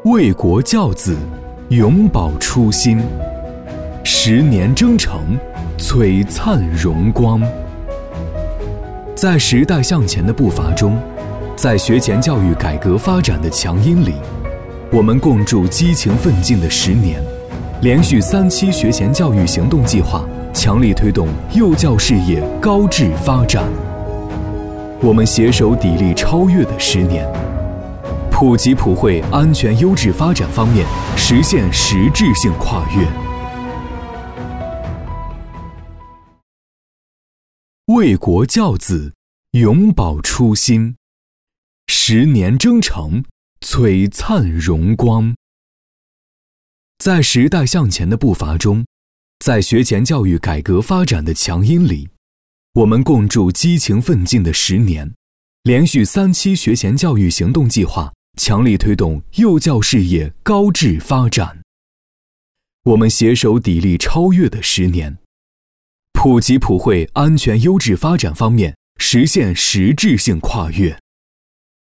为国教子，永葆初心，10年征程，璀璨荣光。在时代向前的步伐中，在学前教育改革发展的强音里，我们共筑激情奋进的10年，连续3期学前教育行动计划，强力推动幼教事业高质发展。我们携手砥砺超越的10年，普及普惠安全优质发展方面实现实质性跨越。为国教子，永葆初心，10年征程，璀璨荣光。在时代向前的步伐中，在学前教育改革发展的强音里，我们共筑激情奋进的10年，连续3期学前教育行动计划，强力推动幼教事业高质发展。我们携手砥砺超越的10年，普及普惠安全优质发展方面实现实质性跨越。